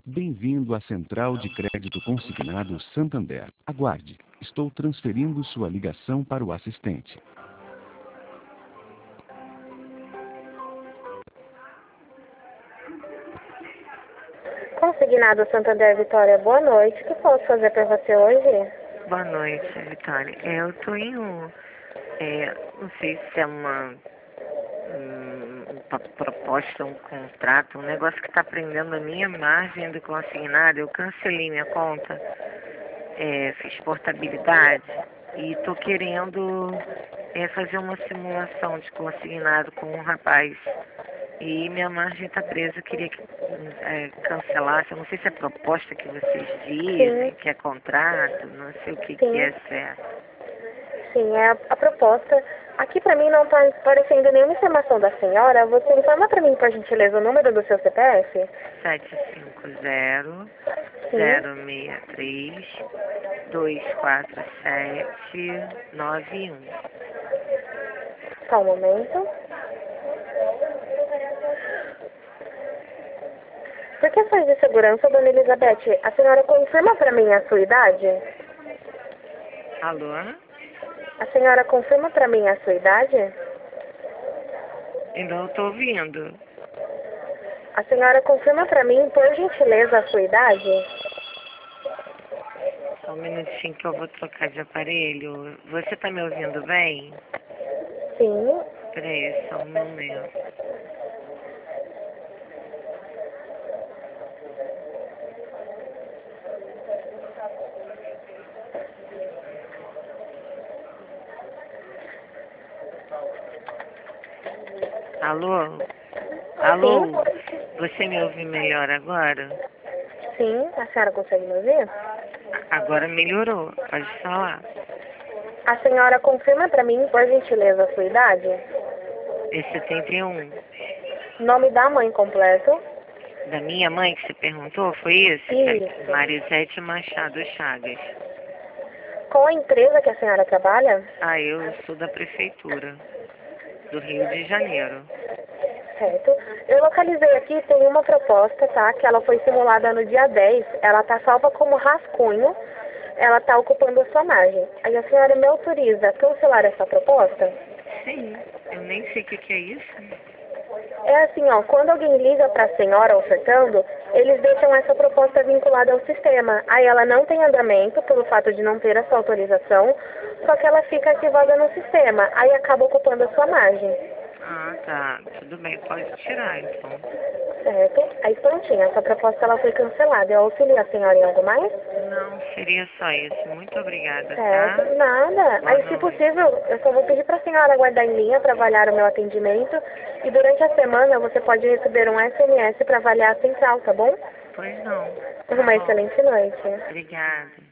Bem-vindo à Central de Crédito Consignado Santander. Aguarde. Estou transferindo sua ligação para o assistente. Consignado Santander Vitória, boa noite. O que posso fazer para você hoje? Boa noite, Vitória. Eu tô indo, não sei se é uma proposta, um contrato, um negócio que está prendendo a minha margem do consignado. Eu cancelei minha conta, fiz portabilidade e estou querendo fazer uma simulação de consignado com um rapaz. E minha margem está presa, eu queria que cancelasse. Eu não sei se é proposta que vocês dizem, Sim. que é contrato, não sei o que Sim. é certo. Sim, é a proposta. Aqui para mim não está aparecendo nenhuma informação da senhora. Você informa para mim, por gentileza, o número do seu CPF? 750-063-247-91. Só um momento. Por questões de segurança, dona Elizabeth, a senhora confirma para mim a sua idade? Alô? A senhora confirma para mim a sua idade? Ainda não estou ouvindo. A senhora confirma para mim, por gentileza, a sua idade? Só um minutinho que eu vou trocar de aparelho. Você está me ouvindo bem? Sim. Peraí, só um momento. Alô? Alô? Sim. Você me ouve melhor agora? Sim, a senhora consegue me ouvir? Agora melhorou, pode falar. A senhora confirma para mim, por gentileza, a sua idade? É 71. Nome da mãe completo? Da minha mãe que você perguntou, foi isso? Isso. Marisete Machado Chagas. Qual a empresa que a senhora trabalha? Eu sou da prefeitura do Rio de Janeiro. Certo. Eu localizei aqui, tem uma proposta, tá? Que ela foi simulada no dia 10. Ela tá salva como rascunho. Ela tá ocupando a sua margem. Aí a senhora me autoriza a cancelar essa proposta? Sim, eu nem sei o que é isso. É assim, ó, quando alguém liga para a senhora ofertando, eles deixam essa proposta vinculada ao sistema. Aí ela não tem andamento pelo fato de não ter essa autorização, só que ela fica ativada no sistema. Aí acaba ocupando a sua margem. Ah, tá. Tudo bem, pode tirar então. Certo? Aí prontinho, essa proposta ela foi cancelada. Eu auxilio a senhora em algo mais? Não, seria só isso. Muito obrigada, tá? Certo, nada. Boa Aí, se noite. possível, eu só vou pedir para a senhora aguardar em linha para avaliar o meu atendimento. E durante a semana você pode receber um SMS para avaliar a central, tá bom? Pois não. Tá Uma bom. excelente noite. Obrigada.